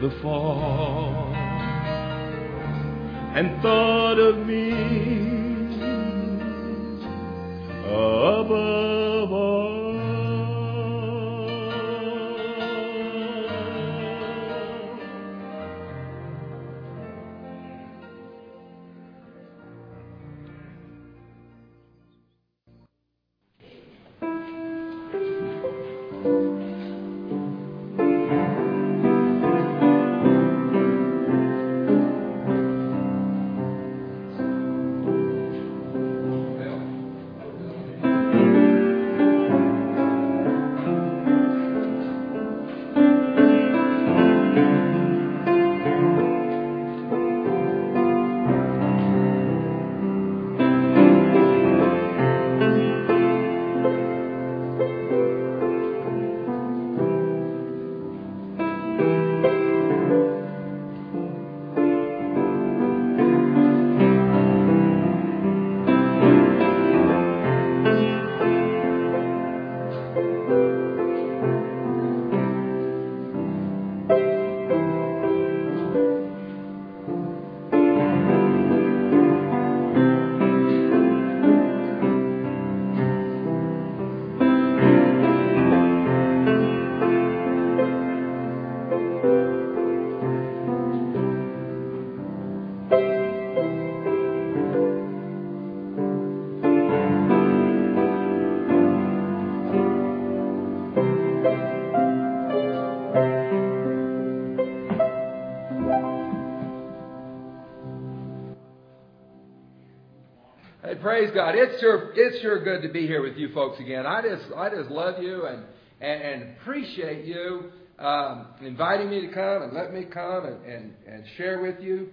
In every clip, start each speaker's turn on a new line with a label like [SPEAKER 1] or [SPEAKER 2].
[SPEAKER 1] the fall and thought of me above all.
[SPEAKER 2] Praise God. It's sure good to be here with you folks again. I just love you and appreciate you inviting me to come and let me come and share with you.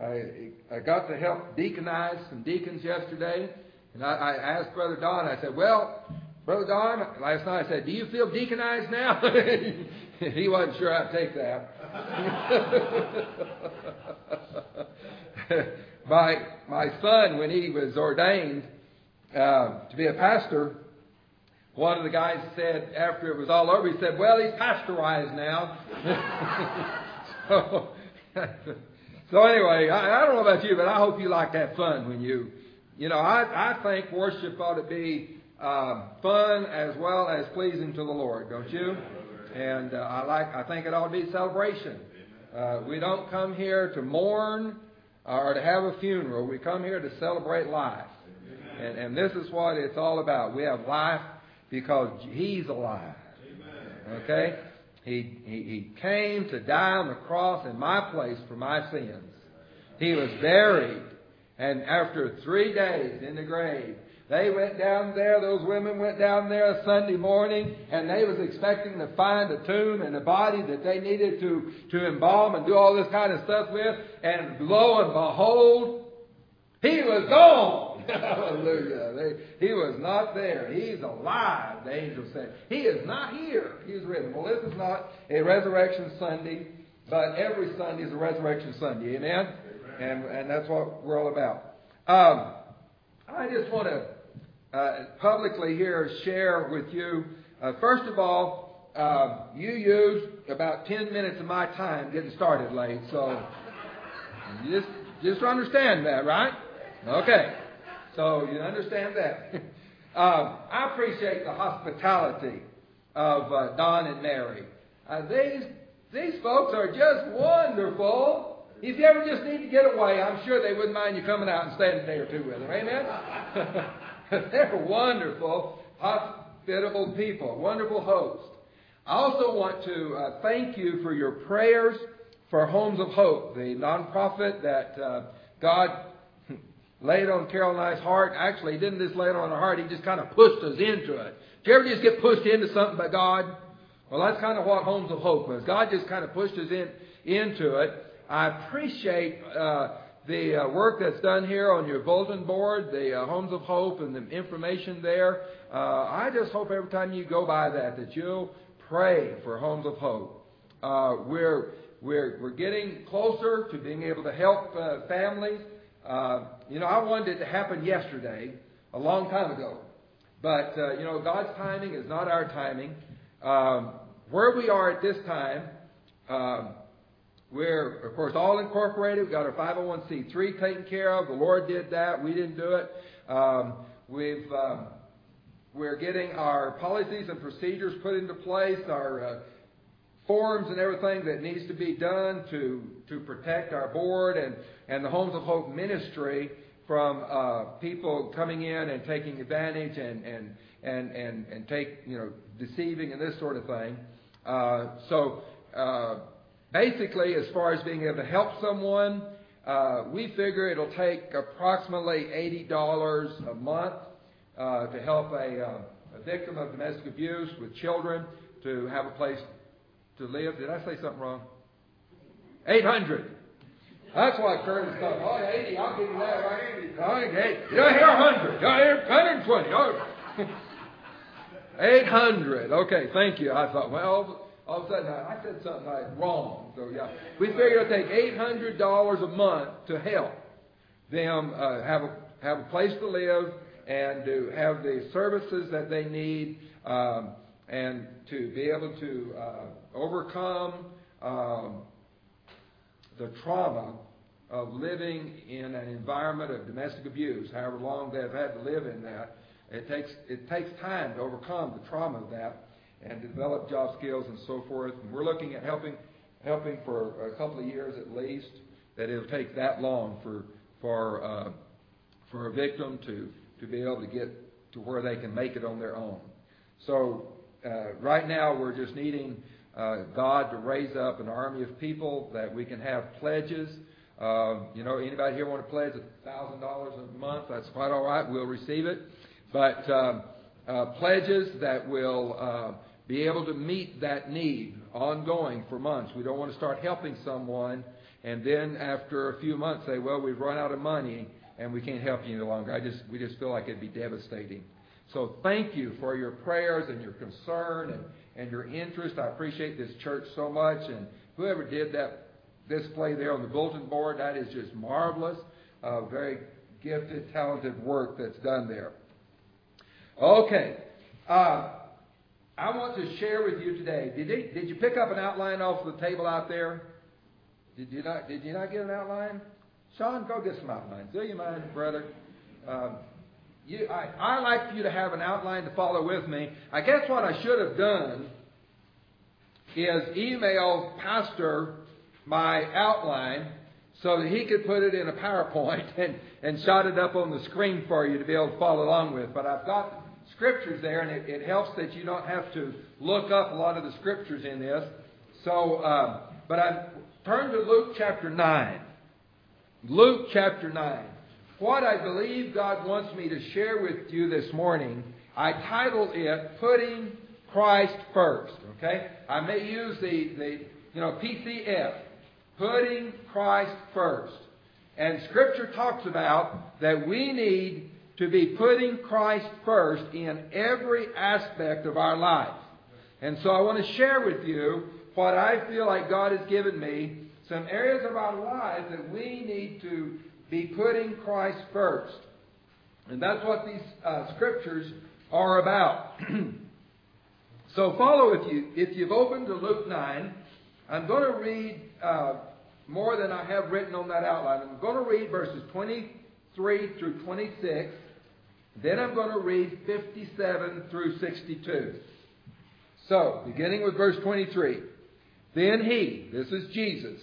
[SPEAKER 2] I got to help deaconize some deacons yesterday, and I asked Brother Don, I said, well, Brother Don, last night I said, do you feel deaconized now? He wasn't sure I'd take that. My son, when he was ordained to be a pastor, one of the guys said, after it was all over, he said, well, he's pastorized now. So anyway, I don't know about you, but I hope you like to have fun when you know, I think worship ought to be fun as well as pleasing to the Lord, don't you? And I think it ought to be celebration. We don't come here to mourn or to have a funeral. We come here to celebrate life. And this is what it's all about. We have life because He's alive. Okay? He came to die on the cross in my place for my sins. He was buried. And after 3 days in the grave, they went down there, those women went down there Sunday morning, and they was expecting to find a tomb and a body that they needed to embalm and do all this kind of stuff with. And lo and behold, He was gone. Hallelujah. He was not there. He's alive, the angel said. He is not here. He's risen. Well, this is not a Resurrection Sunday, but every Sunday is a Resurrection Sunday. Amen? And that's what we're all about. I just want to publicly here share with you, first of all, you used about 10 minutes of my time getting started late, so you just understand that, right? Okay, so you understand that. I appreciate the hospitality of Don and Mary. These folks are just wonderful. If you ever just need to get away, I'm sure they wouldn't mind you coming out and staying a day or two with them. Amen? They're wonderful, hospitable people, wonderful hosts. I also want to thank you for your prayers for Homes of Hope, the nonprofit that God laid on Carol and I's heart. Actually, He didn't just lay it on our heart. He just kind of pushed us into it. Did you ever just get pushed into something by God? Well, that's kind of what Homes of Hope was. God just kind of pushed us into it. I appreciate the work that's done here on your bulletin board, the Homes of Hope and the information there. I just hope every time you go by that you'll pray for Homes of Hope. We're getting closer to being able to help families. I wanted it to happen yesterday, a long time ago. But, God's timing is not our timing. Where we are at this time, We're, of course, all incorporated. We've got our 501c3 taken care of. The Lord did that. We didn't do it. We're getting our policies and procedures put into place, our forms and everything that needs to be done to protect our board and the Homes of Hope ministry from people coming in and taking advantage and deceiving and this sort of thing. Basically, as far as being able to help someone, we figure it'll take approximately $80 a month to help a victim of domestic abuse with children to have a place to live. Did I say something wrong? 800. That's why Curtis thought, oh, 80, I'll give you that. Right? You don't hear 100. You don't hear 120. Oh. 800. Okay, thank you. I thought, well, all of a sudden I said something wrong. So, yeah. We figured it'll take $800 a month to help them have a place to live and to have the services that they need and to be able to overcome the trauma of living in an environment of domestic abuse, however long they've had to live in that. It takes time to overcome the trauma of that and develop job skills and so forth. And we're looking at helping for a couple of years at least. That it'll take that long for a victim to be able to get to where they can make it on their own. So right now we're just needing God to raise up an army of people that we can have pledges. Anybody here want to pledge $1,000 a month? That's quite all right. We'll receive it. But pledges that will be able to meet that need ongoing for months. We don't want to start helping someone and then after a few months say, well, we've run out of money and we can't help you any longer. We just feel like it'd be devastating. So thank you for your prayers and your concern and your interest. I appreciate this church so much. And whoever did that display there on the bulletin board, that is just marvelous. Very gifted, talented work that's done there. Okay. I want to share with you today. Did you pick up an outline off the table out there? Did you not get an outline? Sean, go get some outlines. Do you mind, brother? I like for you to have an outline to follow with me. I guess what I should have done is email Pastor my outline so that he could put it in a PowerPoint and shot it up on the screen for you to be able to follow along with. But I've got scriptures there, and it helps that you don't have to look up a lot of the scriptures in this. So, but I turn to Luke chapter 9. Luke chapter 9. What I believe God wants me to share with you this morning, I titled it, Putting Christ First. Okay? I may use the PCF, Putting Christ First. And Scripture talks about that we need to be putting Christ first in every aspect of our life. And so I want to share with you what I feel like God has given me, some areas of our lives that we need to be putting Christ first. And that's what these scriptures are about. So follow if you've opened to Luke 9. I'm going to read more than I have written on that outline. I'm going to read verses 23 through 26. Then I'm going to read 57 through 62. So, beginning with verse 23. Then he, this is Jesus,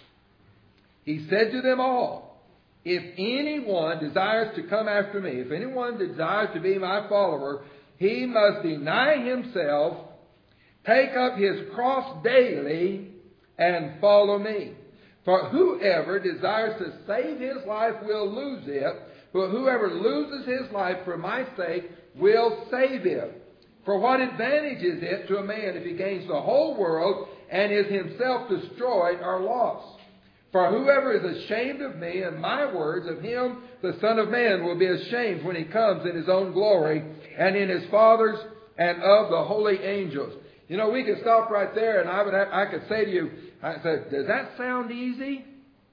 [SPEAKER 2] he said to them all, if anyone desires to come after me, if anyone desires to be my follower, he must deny himself, take up his cross daily, and follow me. For whoever desires to save his life will lose it, but whoever loses his life for my sake will save it. For what advantage is it to a man if he gains the whole world and is himself destroyed or lost? For whoever is ashamed of me and my words, of him the Son of Man will be ashamed when he comes in his own glory and in his Father's and of the holy angels. You know, we could stop right there and I could say to you, I said, does that sound easy?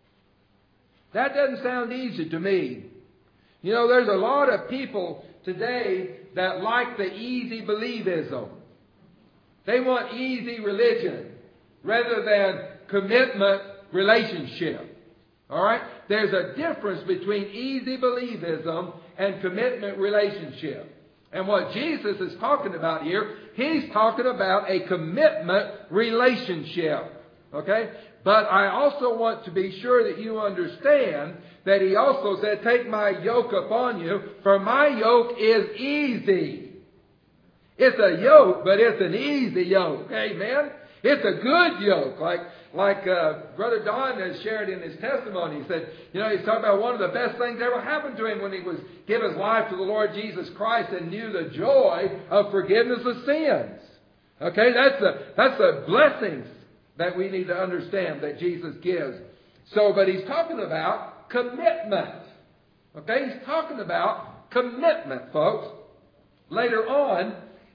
[SPEAKER 2] That doesn't sound easy to me. You know, there's a lot of people today that like the easy believism. They want easy religion rather than commitment relationship. All right? There's a difference between easy believism and commitment relationship. And what Jesus is talking about here, He's talking about a commitment relationship. Okay? But I also want to be sure that you understand that He also said, take my yoke upon you, for my yoke is easy. It's a yoke, but it's an easy yoke. Amen? It's a good yoke. Like Brother Don has shared in his testimony. He said, he's talking about one of the best things that ever happened to him when he was give his life to the Lord Jesus Christ and knew the joy of forgiveness of sins. Okay, that's the blessings that we need to understand that Jesus gives. So, but He's talking about commitment. Okay, He's talking about commitment, folks. Later on,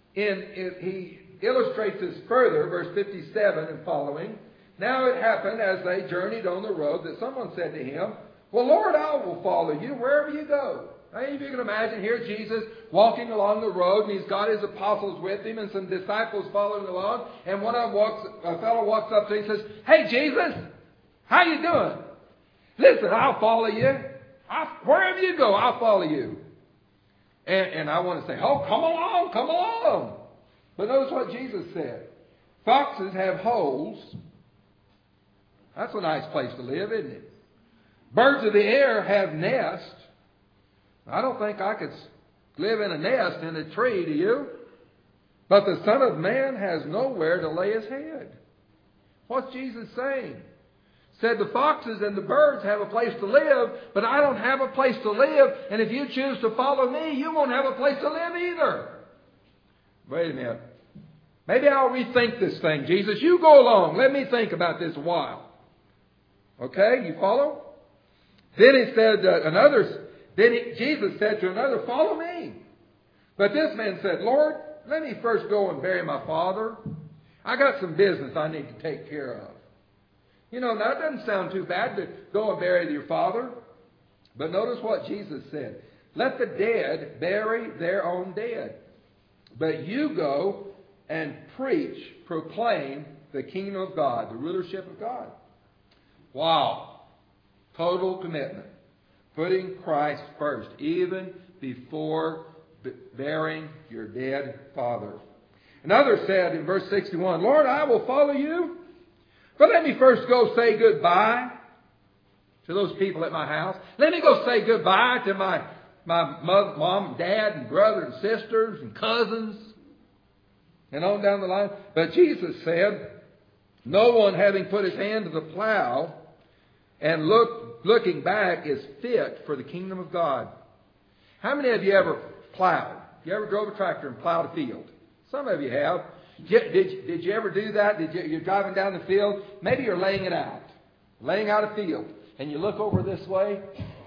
[SPEAKER 2] he illustrates this further, verse 57 and following. Now it happened as they journeyed on the road that someone said to Him, well, Lord, I will follow you wherever you go. Now, if you can imagine, here Jesus walking along the road, and He's got His apostles with Him and some disciples following along. And a fellow walks up to Him and says, hey, Jesus, how you doing? Listen, I'll follow you. Wherever you go, I'll follow you. And I want to say, oh, come along, come along. But notice what Jesus said. Foxes have holes. That's a nice place to live, isn't it? Birds of the air have nests. I don't think I could live in a nest in a tree, do you? But the Son of Man has nowhere to lay His head. What's Jesus saying? Said the foxes and the birds have a place to live, but I don't have a place to live. And if you choose to follow me, you won't have a place to live either. Wait a minute. Maybe I'll rethink this thing, Jesus. You go along. Let me think about this a while. Okay, you follow? Then he said Jesus said to another, follow me. But this man said, Lord, let me first go and bury my father. I got some business I need to take care of. Now it doesn't sound too bad to go and bury your father. But notice what Jesus said. Let the dead bury their own dead. But you go and proclaim the kingdom of God, the rulership of God. Wow. Total commitment. Putting Christ first, even before burying your dead father. Another said in verse 61, Lord, I will follow you, but let me first go say goodbye to those people at my house. Let me go say goodbye to my mom and dad and brothers and sisters and cousins and on down the line. But Jesus said, no one having put his hand to the plow and looking back is fit for the kingdom of God. How many of you ever plowed? You ever drove a tractor and plowed a field? Some of you have. Did you ever do that? You're driving down the field. Maybe you're laying it out. Laying out a field. And you look over this way.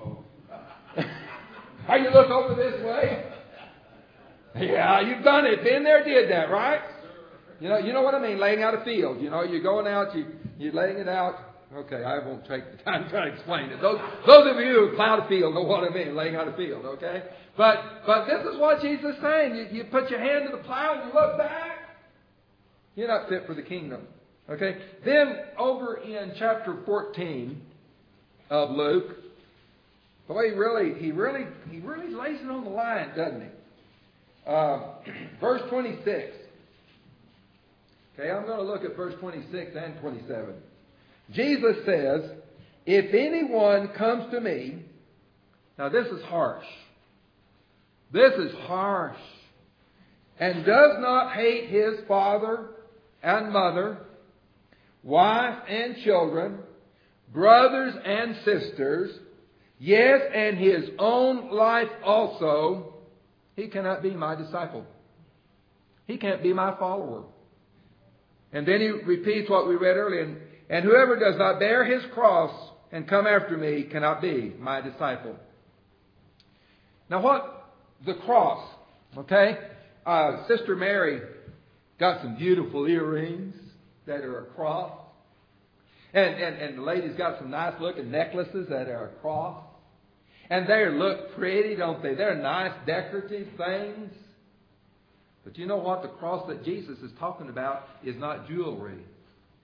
[SPEAKER 2] Or you look over this way. Yeah, you've done it. Been there, did that, right? You know what I mean, laying out a field. You're going out, you're laying it out. Okay, I won't take the time to try to explain it. Those of you who plowed a field know what I mean, laying out a field, okay? But this is what Jesus is saying. You put your hand to the plow and you look back. You're not fit for the kingdom. Okay? Then over in chapter 14 of Luke, boy, he really lays it on the line, doesn't he? Verse 26. Okay, I'm going to look at verse 26 and 27. Jesus says, if anyone comes to me, now this is harsh. This is harsh. And does not hate his father and mother, wife and children, brothers and sisters, yes, and his own life also, he cannot be my disciple. He can't be my follower. And then he repeats what we read earlier. And whoever does not bear his cross and come after me cannot be my disciple. Now what? The cross. Okay? Sister Mary got some beautiful earrings that are a cross. And the lady's got some nice looking necklaces that are a cross. And they look pretty, don't they? They're nice decorative things. But you know what? The cross that Jesus is talking about is not jewelry.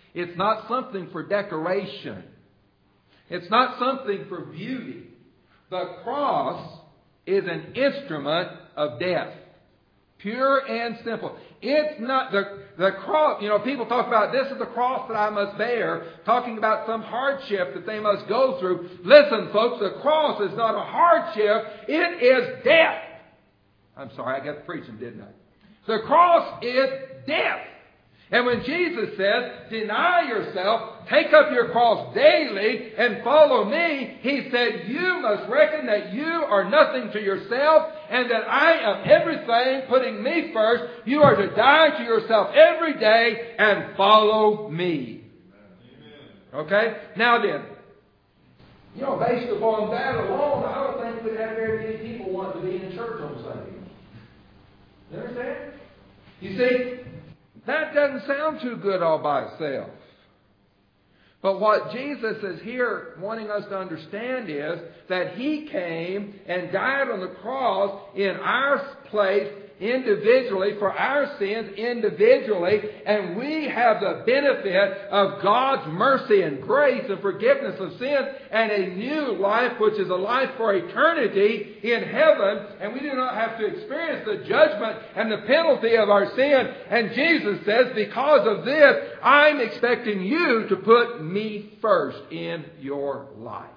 [SPEAKER 2] It's not something for decoration. It's not something for beauty. The cross is an instrument of death. Pure and simple. It's not the cross. People talk about this is the cross that I must bear, talking about some hardship that they must go through. Listen, folks, the cross is not a hardship. It is death. I'm sorry, I got the preaching, didn't I? The cross is death. And when Jesus said, deny yourself, take up your cross daily and follow me, He said, you must reckon that you are nothing to yourself and that I am everything, putting me first. You are to die to yourself every day and follow me. Okay? Now then, based upon that alone, I don't think we'd have very many people want to be in church on Sunday. You understand? You see, that doesn't sound too good all by itself. But what Jesus is here wanting us to understand is that He came and died on the cross in our place individually, for our sins individually, and we have the benefit of God's mercy and grace and forgiveness of sins and a new life, which is a life for eternity in heaven, and we do not have to experience the judgment and the penalty of our sin. And Jesus says, because of this, I'm expecting you to put me first in your life.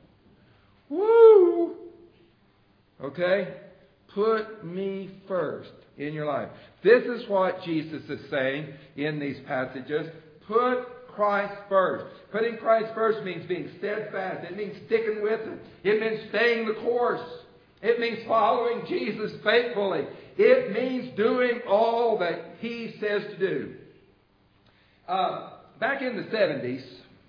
[SPEAKER 2] Woo! Okay? Put me first in your life. This is what Jesus is saying in these passages. Put Christ first. Putting Christ first means being steadfast. It means sticking with it. It means staying the course. It means following Jesus faithfully. It means doing all that He says to do. Back in the 70s,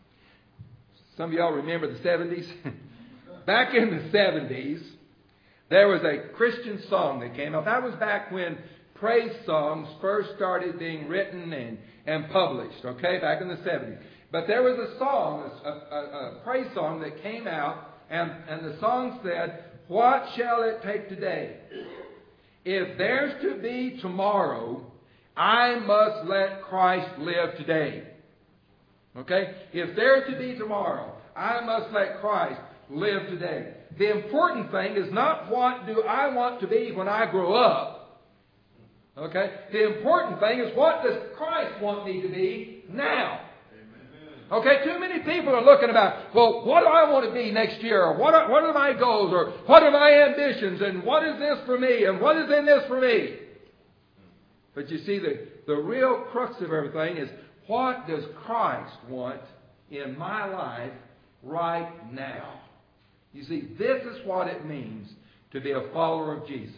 [SPEAKER 2] some of y'all remember the 70s? Back in the 70s, there was a Christian song that came out. That was back when praise songs first started being written and published, okay, back in the 70s. But there was a song, a praise song that came out, and the song said, what shall it take today? If there's to be tomorrow, I must let Christ live today. Okay? If there's to be tomorrow, I must let Christ live today. The important thing is not what do I want to be when I grow up. Okay? The important thing is what does Christ want me to be now? Okay, too many people are looking about, well, what do I want to be next year? Or what are my goals? Or what are my ambitions? And what is this for me? And what is in this for me? But you see, the real crux of everything is, what does Christ want in my life right now? You see, this is what it means to be a follower of Jesus.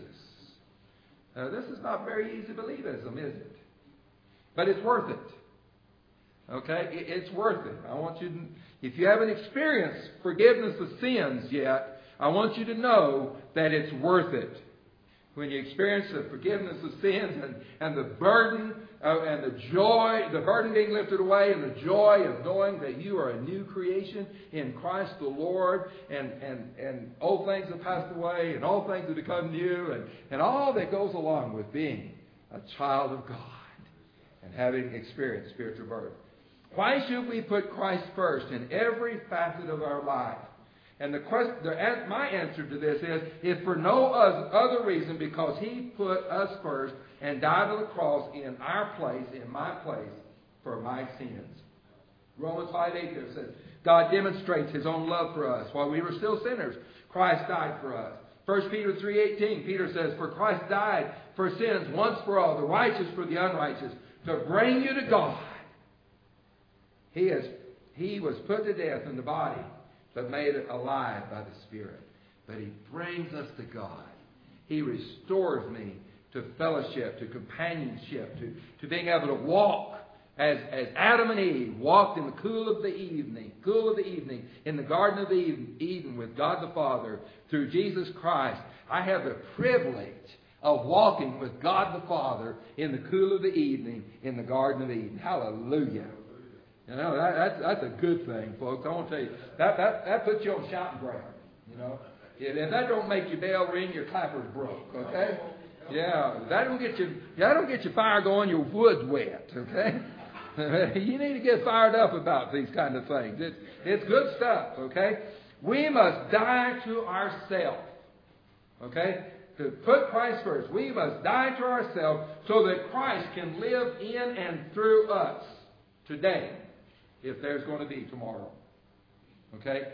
[SPEAKER 2] This is not very easy believism, is it? But it's worth it. Okay? It's worth it. I want you to, if you haven't experienced forgiveness of sins yet, I want you to know that it's worth it. When you experience the forgiveness of sins and the burden and the joy, the burden being lifted away and the joy of knowing that you are a new creation in Christ the Lord, and old things have passed away and all things have become new, and all that goes along with being a child of God and having experienced spiritual birth. Why should we put Christ first in every facet of our life? And my answer to this is for no other reason, because He put us first and died on the cross in our place, in my place, for my sins. Romans 5:8 there says, God demonstrates His own love for us. While we were still sinners, Christ died for us. 1 Peter 3:18, Peter says, for Christ died for sins once for all, the righteous for the unrighteous, to bring you to God. He was put to death in the body, but made it alive by the Spirit. But He brings us to God. He restores me to fellowship, to companionship, to being able to walk as Adam and Eve walked in the cool of the evening in the Garden of Eden with God the Father through Jesus Christ. I have the privilege of walking with God the Father in the cool of the evening in the Garden of Eden. Hallelujah. You know, that's a good thing, folks. I want to tell you, that puts you on shouting ground. You know, if that don't make your bell ring, your clapper's broke. Okay, yeah, that don't get your fire going, your wood's wet. Okay, You need to get fired up about these kind of things. It's good stuff, okay? We must die to ourselves, okay? To put Christ first. We must die to ourselves so that Christ can live in and through us today, if there's going to be tomorrow. Okay?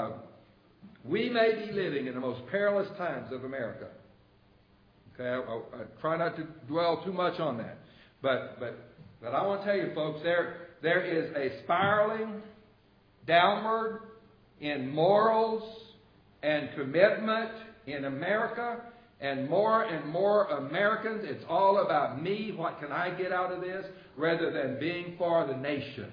[SPEAKER 2] We may be living in the most perilous times of America. Okay? I try not to dwell too much on that. But I want to tell you, folks, there is a spiraling downward in morals and commitment in America. And more Americans, it's all about me, what can I get out of this, rather than being for the nation.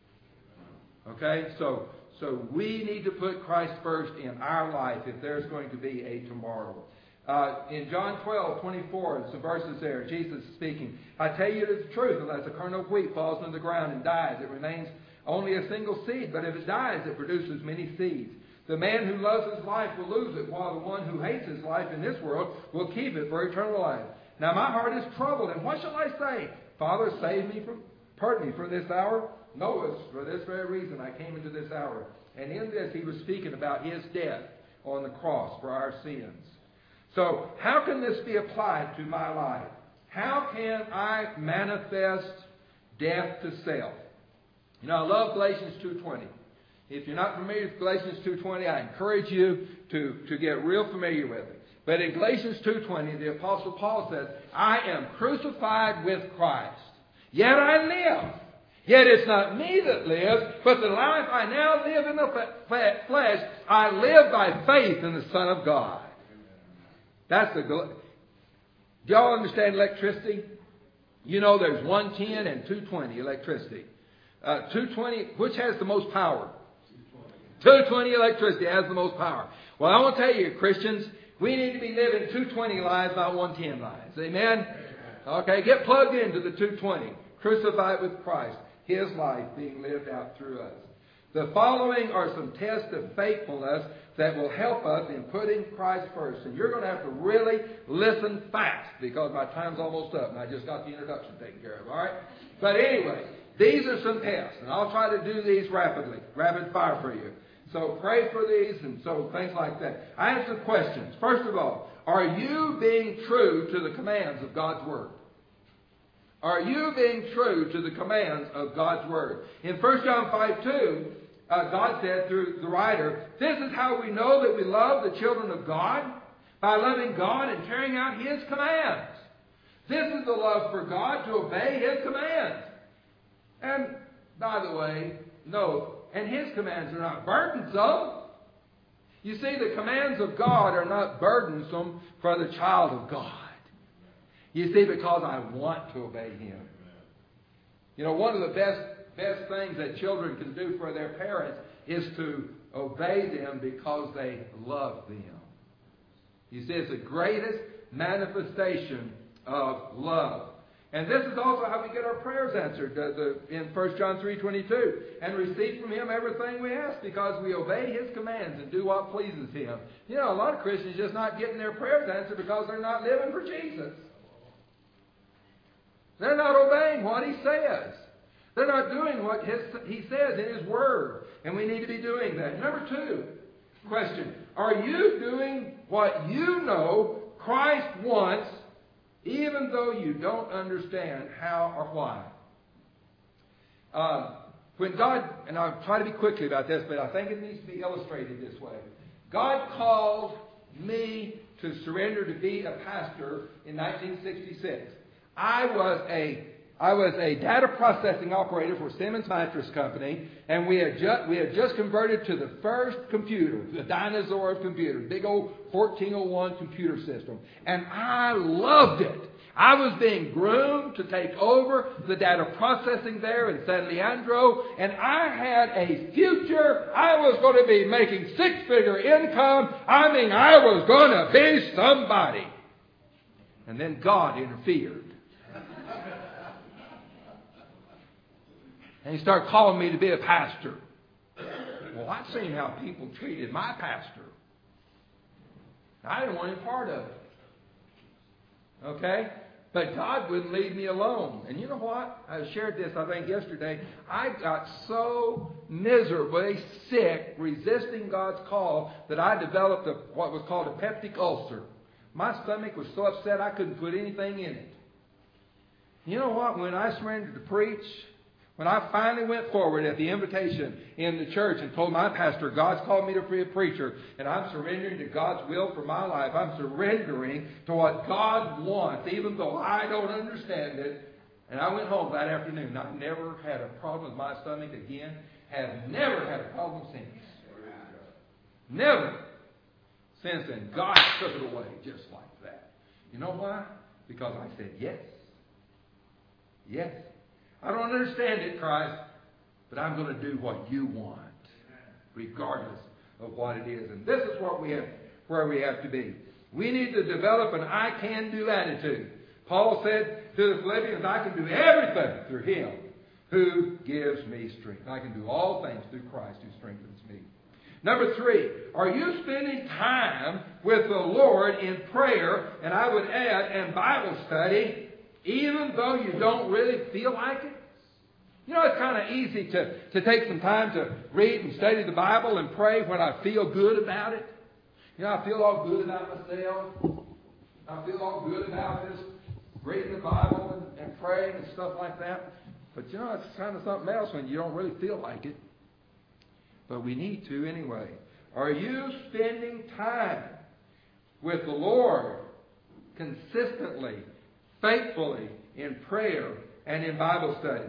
[SPEAKER 2] Okay? So we need to put Christ first in our life if there's going to be a tomorrow. In John 12:24, some verses there, Jesus is speaking. I tell you the truth, unless a kernel of wheat falls into the ground and dies, it remains only a single seed. But if it dies, it produces many seeds. The man who loves his life will lose it, while the one who hates his life in this world will keep it for eternal life. Now my heart is troubled, and what shall I say? Father, pardon me for this hour. No, it's for this very reason I came into this hour. And in this he was speaking about his death on the cross for our sins. So how can this be applied to my life? How can I manifest death to self? You know, I love Galatians 2:20. If you're not familiar with Galatians 2:20, I encourage you to get real familiar with it. But in Galatians 2:20, the Apostle Paul says, I am crucified with Christ. Yet I live. Yet it's not me that lives, but the life I now live in the flesh, I live by faith in the Son of God. That's do y'all understand electricity? You know there's 110 and 220 electricity. 220, which has the most power? 220 electricity has the most power. Well, I want to tell you, Christians, we need to be living 220 lives, not 110 lives. Amen? Okay, get plugged into the 220. Crucified with Christ. His life being lived out through us. The following are some tests of faithfulness that will help us in putting Christ first. And you're going to have to really listen fast because my time's almost up and I just got the introduction taken care of. All right? But anyway, these are some tests. And I'll try to do these rapid fire for you. So pray for these and so things like that. I have some questions. First of all, are you being true to the commands of God's Word? Are you being true to the commands of God's Word? In 1 John 5:2, God said through the writer, this is how we know that we love the children of God, by loving God and carrying out His commands. This is the love for God, to obey His commands. And, by the way, no, and His commands are not burdensome. You see, the commands of God are not burdensome for the child of God. You see, because I want to obey Him. You know, one of the best things that children can do for their parents is to obey them because they love them. You see, it's the greatest manifestation of love. And this is also how we get our prayers answered in 1 John 3:22. And receive from Him everything we ask because we obey His commands and do what pleases Him. You know, a lot of Christians are just not getting their prayers answered because they're not living for Jesus. They're not obeying what He says. They're not doing what He says in His Word. And we need to be doing that. Number 2, question. Are you doing what you know Christ wants, even though you don't understand how or why? When God, and I'll try to be quickly about this, but I think it needs to be illustrated this way. God called me to surrender to be a pastor in 1966. I was a data processing operator for Simmons Mattress Company, and we had just converted to the first computer, the dinosaur of computers, big old 1401 computer system. And I loved it. I was being groomed to take over the data processing there in San Leandro, and I had a future. I was going to be making 6-figure income. I mean, I was going to be somebody. And then God interfered. And He started calling me to be a pastor. Well, I'd seen how people treated my pastor. I didn't want any part of it. Okay? But God wouldn't leave me alone. And you know what? I shared this, I think, yesterday. I got so miserably sick resisting God's call that I developed what was called a peptic ulcer. My stomach was so upset I couldn't put anything in it. You know what? When I surrendered to preach, when I finally went forward at the invitation in the church and told my pastor, God's called me to be a preacher, and I'm surrendering to God's will for my life. I'm surrendering to what God wants, even though I don't understand it. And I went home that afternoon. I've never had a problem with my stomach again. Have never had a problem since. Never. Since then, God took it away just like that. You know why? Because I said yes. Yes. I don't understand it, Christ, but I'm going to do what you want, regardless of what it is. And this is where we have to be. We need to develop an I can do attitude. Paul said to the Philippians, I can do everything through Him who gives me strength. I can do all things through Christ who strengthens me. Number 3, are you spending time with the Lord in prayer, and I would add, in Bible study, even though you don't really feel like it? You know, it's kind of easy to take some time to read and study the Bible and pray when I feel good about it. You know, I feel all good about myself. I feel all good about this, reading the Bible and praying and stuff like that. But you know, it's kind of something else when you don't really feel like it. But we need to anyway. Are you spending time with the Lord consistently, faithfully in prayer and in Bible study?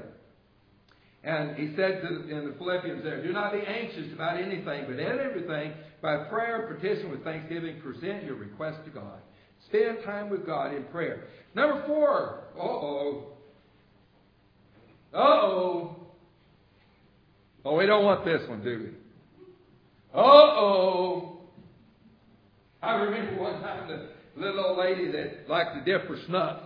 [SPEAKER 2] And he said in the Philippians there, do not be anxious about anything, but in everything, by prayer and petition with thanksgiving, present your request to God. Spend time with God in prayer. Number 4. Oh, we don't want this one, do we? I remember one time the little old lady that liked to dip her snuff.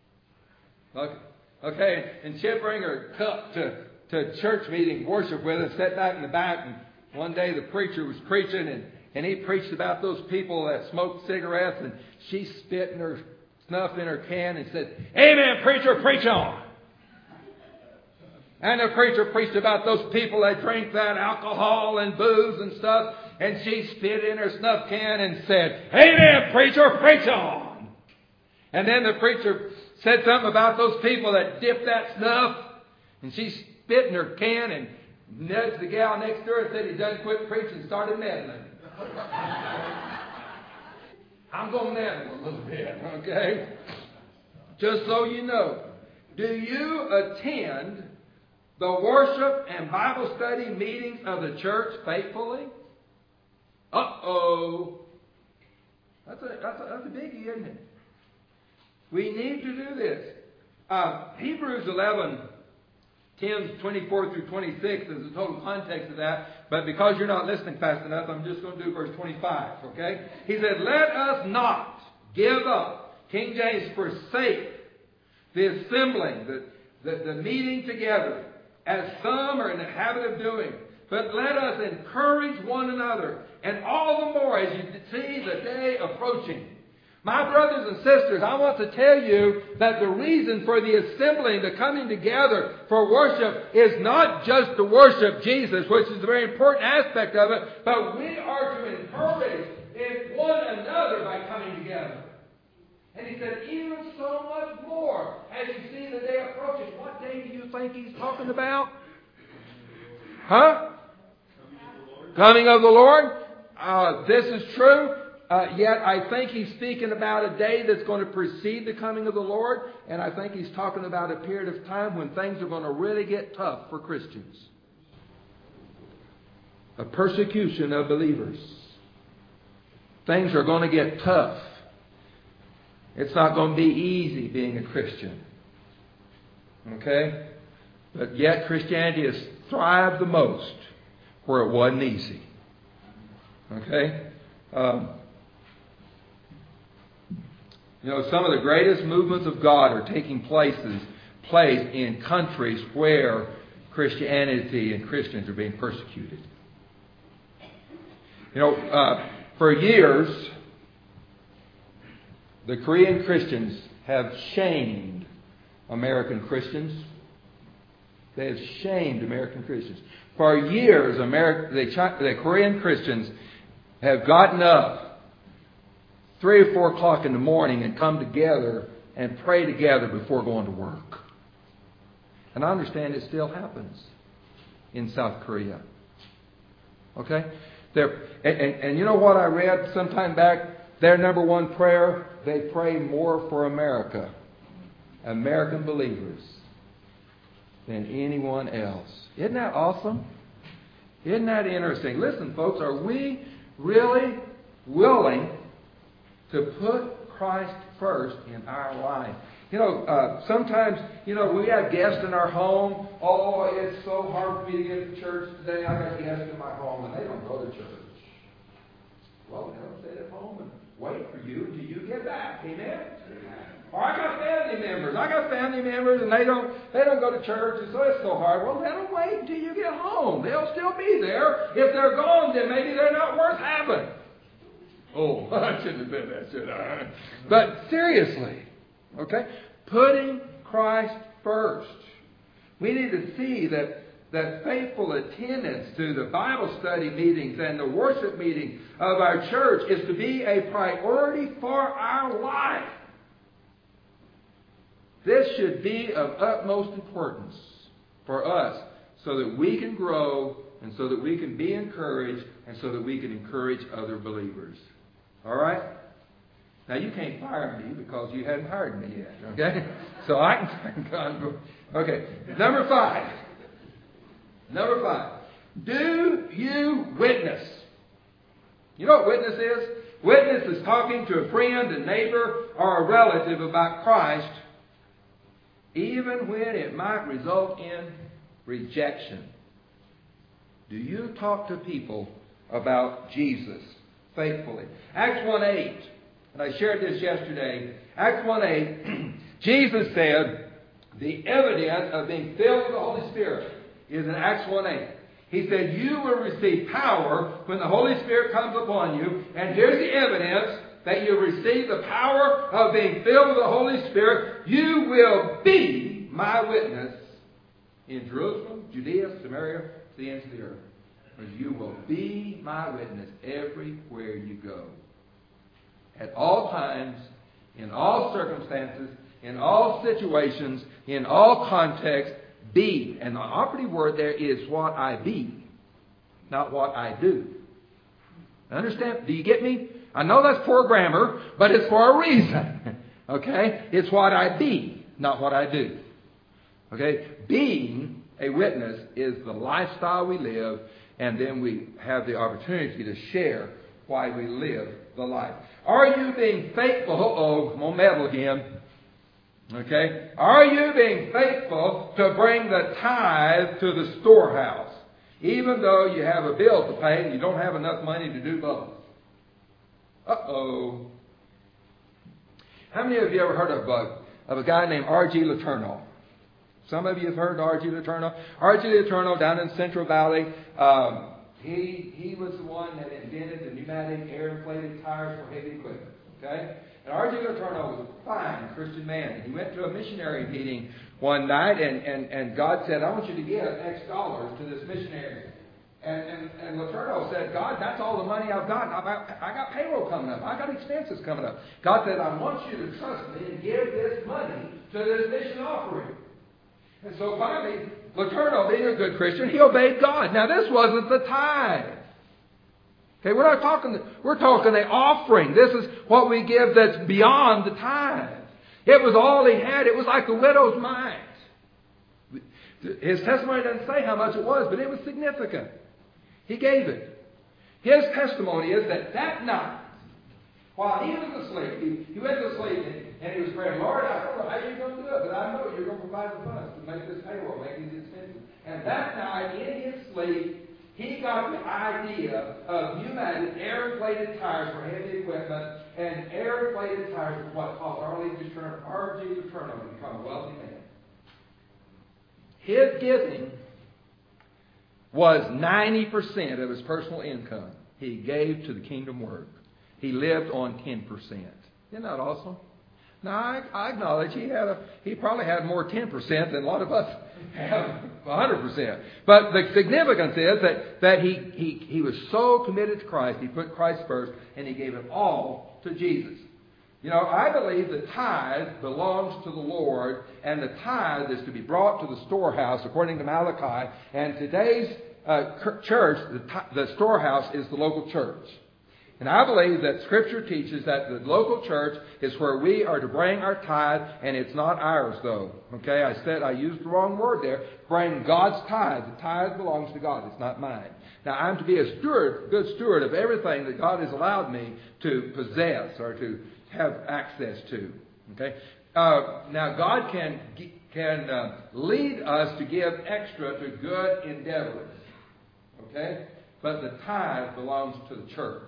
[SPEAKER 2] Okay, and she'd bring her cup to church meeting, worship with us, sat back in the back, and one day the preacher was preaching, and he preached about those people that smoked cigarettes, and she spit in her snuff in her can and said, "Amen, preacher, preach on." And the preacher preached about those people that drink that alcohol and booze and stuff, and she spit in her snuff can and said, "Amen, preacher, preach on." And then the preacher said something about those people that dip that snuff, and she spit in her can and nudged the gal next to her and said he done quit preaching and started meddling. I'm going to meddle a little bit, okay? Just so you know, do you attend the worship and Bible study meetings of the church faithfully? That's a biggie, isn't it? We need to do this. Hebrews 11:10-24 through 26 is the total context of that. But because you're not listening fast enough, I'm just going to do verse 25. Okay? He said, "Let us not give up." King James, forsake the assembling, the meeting together, as some are in the habit of doing. But let us encourage one another, and all the more as you see the day approaching. My brothers and sisters, I want to tell you that the reason for the assembling, the coming together for worship, is not just to worship Jesus, which is a very important aspect of it, but we are to encourage one another by coming together. And he said, even so much more as you see the day approaching. What day do you think he's talking about? Huh? Coming of the Lord. This is true. Yet I think he's speaking about a day that's going to precede the coming of the Lord. And I think he's talking about a period of time when things are going to really get tough for Christians. A persecution of believers. Things are going to get tough. It's not going to be easy being a Christian. Okay? But yet Christianity has thrived the most where it wasn't easy. Okay? Some of the greatest movements of God are taking place in countries where Christianity and Christians are being persecuted. For years, the Korean Christians have shamed American Christians. They have shamed American Christians. For years, the Korean Christians have gotten up 3 or 4 o'clock in the morning and come together and pray together before going to work. And I understand it still happens in South Korea. Okay? And you know what I read sometime back? Their number one prayer, they pray more for America, American believers, than anyone else. Isn't that awesome? Isn't that interesting? Listen, folks, are we really willing to put Christ first in our life? You know, sometimes, we have guests in our home. Oh, it's so hard for me to get to church today. I got guests in my home, and they don't go to church. Well, they'll stay at home and wait for you until you get back. Amen? Or I got family members, and they don't go to church, and so it's so hard. Well, let them wait until you get home. They'll still be there. If they're gone, then maybe they're not worth having. Oh, I shouldn't have said that, should I? But seriously, okay, putting Christ first. We need to see that faithful attendance to the Bible study meetings and the worship meeting of our church is to be a priority for our life. This should be of utmost importance for us so that we can grow and so that we can be encouraged and so that we can encourage other believers. All right? Now, you can't fire me because you hadn't hired me yet. Okay? So I can... Okay. Number 5. Do you witness? You know what witness is? Witness is talking to a friend, a neighbor, or a relative about Christ, even when it might result in rejection. Do you talk to people about Jesus faithfully? Acts 1:8, and I shared this yesterday. Acts 1:8, Jesus said, the evidence of being filled with the Holy Spirit is in Acts 1:8. He said, you will receive power when the Holy Spirit comes upon you. And here's the evidence that you receive the power of being filled with the Holy Spirit. You will be my witness in Jerusalem, Judea, Samaria, to the ends of the earth. Because you will be my witness everywhere you go. At all times, in all circumstances, in all situations, in all contexts, be. And the operative word there is what I be, not what I do. Understand? Do you get me? I know that's poor grammar, but it's for a reason. Okay? It's what I be, not what I do. Okay? Being a witness is the lifestyle we live, and then we have the opportunity to share why we live the life. Are you being faithful? Oh, I'm on metal again. Okay? Are you being faithful to bring the tithe to the storehouse, even though you have a bill to pay and you don't have enough money to do both? Uh-oh. How many of you ever heard of a guy named R.G. Letourneau? Some of you have heard of R.G. Letourneau. R.G. Letourneau down in Central Valley, he was the one that invented the pneumatic air-inflated tires for heavy equipment. Okay? And R.G. Letourneau was a fine Christian man. And he went to a missionary meeting one night, and God said, I want you to give X dollars to this missionary. And Letourneau said, God, that's all the money I've got. I got payroll coming up. I got expenses coming up. God said, I want you to trust me and give this money to this mission offering. And so finally, Letourneau, being a good Christian, he obeyed God. Now, this wasn't the tithe. Okay, we're talking the offering. This is what we give that's beyond the tithe. It was all he had. It was like the widow's mite. His testimony doesn't say how much it was, but it was significant. He gave it. His testimony is that night, while he was asleep, he went to sleep and he was praying, Lord, I don't know how you're going to do it, but I know you're going to provide the funds to make this payroll, make these expenses. And that night, in his sleep, he got the idea of pneumatic air-inflated tires for heavy equipment, and air-inflated tires is what caused R.G. Letourneau to become a wealthy man. His giving was 90% of his personal income. He gave to the kingdom work. He lived on 10%. Isn't that awesome? Now, I acknowledge he probably had more 10% than a lot of us have 100%. But the significance is that he was so committed to Christ, he put Christ first, and he gave it all to Jesus. You know, I believe the tithe belongs to the Lord, and the tithe is to be brought to the storehouse, according to Malachi. And today's church, the storehouse, is the local church. And I believe that Scripture teaches that the local church is where we are to bring our tithe, and it's not ours, though. Okay, I used the wrong word there. Bring God's tithe. The tithe belongs to God. It's not mine. Now, I'm to be a good steward of everything that God has allowed me to possess or to have access to. Okay. Now, God can lead us to give extra to good endeavors. Okay, but the tithe belongs to the church.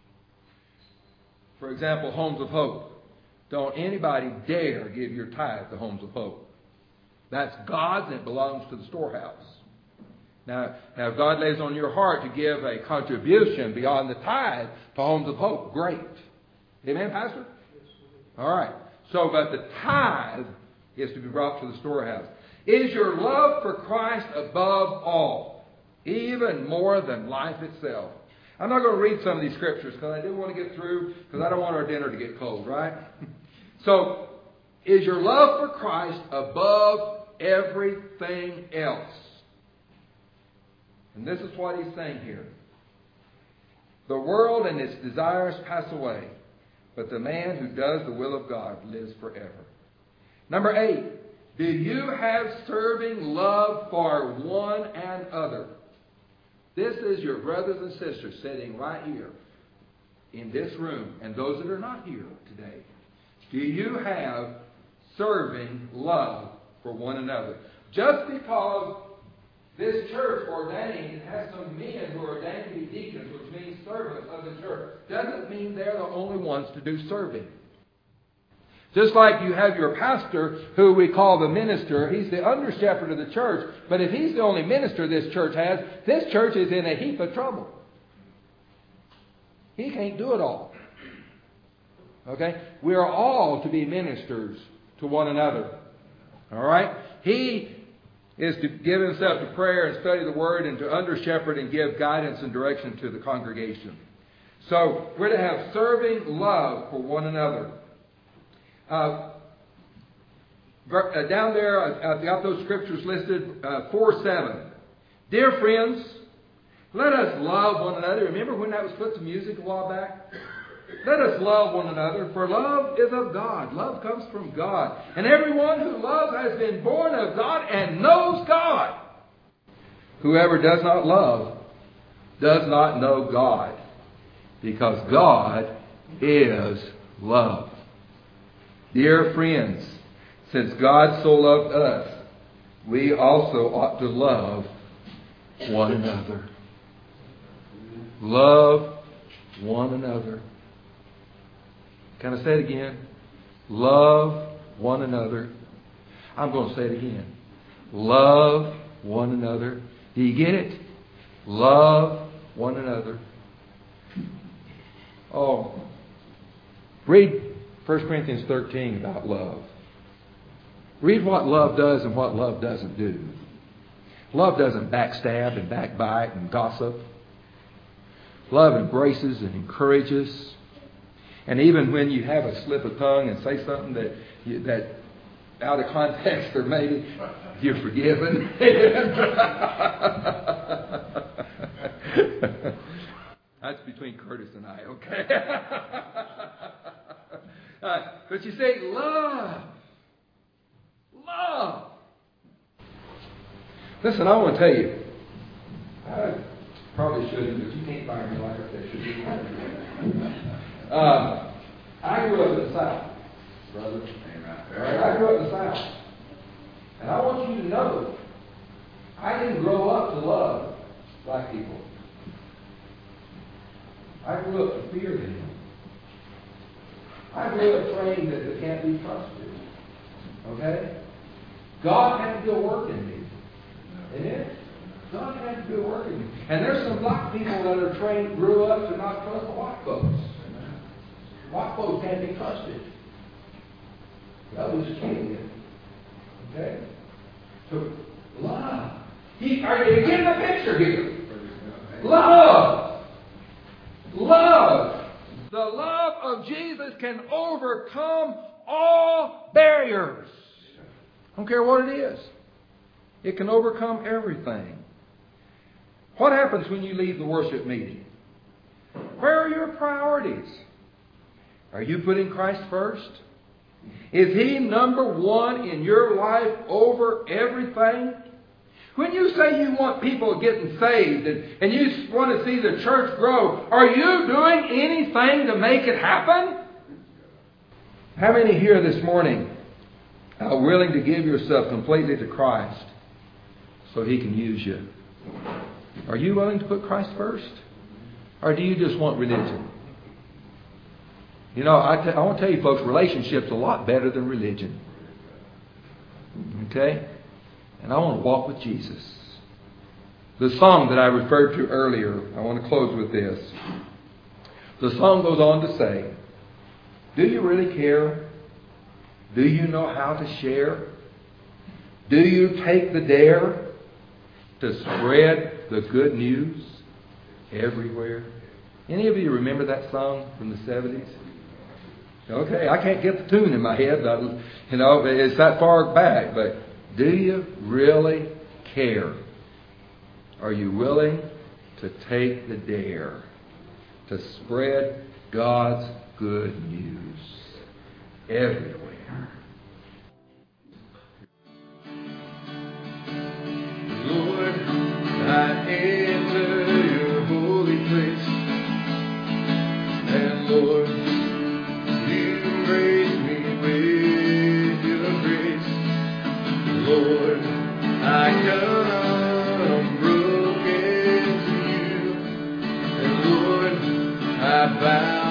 [SPEAKER 2] For example, Homes of Hope. Don't anybody dare give your tithe to Homes of Hope. That's God's and it belongs to the storehouse. Now, if God lays on your heart to give a contribution beyond the tithe to Homes of Hope, great. Amen, Pastor? All right. But the tithe is to be brought to the storehouse. Is your love for Christ above all, even more than life itself? I'm not going to read some of these scriptures because I do want to get through, because I don't want our dinner to get cold, right? So, is your love for Christ above everything else? And this is what he's saying here. The world and its desires pass away, but the man who does the will of God lives forever. Number 8, do you have serving love for one another? This is your brothers and sisters sitting right here in this room, and those that are not here today. Do you have serving love for one another? Just because this church ordained has some men who are ordained to be deacons, which means servants of the church, doesn't mean they're the only ones to do serving. Just like you have your pastor, who we call the minister, he's the under shepherd of the church, but if he's the only minister this church has, this church is in a heap of trouble. He can't do it all. Okay? We are all to be ministers to one another. All right? He is to give himself to prayer and study the Word and to under shepherd and give guidance and direction to the congregation. So, we're to have serving love for one another. Down there, I've got those scriptures listed, 4:7. Dear friends, let us love one another. Remember when that was put to music a while back? Let us love one another, for love is of God. Love comes from God. And everyone who loves has been born of God and knows God. Whoever does not love does not know God, because God is love. Dear friends, since God so loved us, we also ought to love one another. Love one another. Can I say it again? Love one another. I'm going to say it again. Love one another. Do you get it? Love one another. Oh, read 1 Corinthians 13 about love. Read what love does and what love doesn't do. Love doesn't backstab and backbite and gossip. Love embraces and encourages. And even when you have a slip of tongue and say something that out of context or maybe you're forgiven. That's between Curtis and I, okay? But you say, love. Love. Listen, I want to tell you. I probably shouldn't, but you can't fire me like that, should you? I grew up in the South, brother. I grew up in the South. And I want you to know, I didn't grow up to love black people. I grew up to fear them. I grew up trained that they can't be trusted. Okay? God had to do a work in me. Amen? God had to do a work in me. And there's some black people that are trained, grew up to not trust the white folks. White folks can't be trusted. That was king. Okay? So, love. Are you getting the picture here? Love. Love. The love of Jesus can overcome all barriers. I don't care what it is. It can overcome everything. What happens when you leave the worship meeting? Where are your priorities? Are you putting Christ first? Is He number one in your life over everything? When you say you want people getting saved and you want to see the church grow, are you doing anything to make it happen? How many here this morning are willing to give yourself completely to Christ so He can use you? Are you willing to put Christ first? Or do you just want religion? You know, I want to tell you folks, relationship's a lot better than religion. Okay? And I want to walk with Jesus. The song that I referred to earlier, I want to close with this. The song goes on to say, do you really care? Do you know how to share? Do you take the dare to spread the good news everywhere? Any of you remember that song from the 70s? Okay, I can't get the tune in my head, but, it's that far back. But do you really care? Are you willing to take the dare to spread God's good news everywhere?
[SPEAKER 1] Lord, I enter your holy place, and Lord, you embrace me with your grace. Lord, I come broken to you, and Lord, I bow